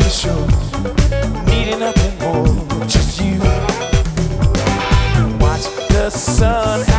the shore, needing nothing more, just you. Watch the sun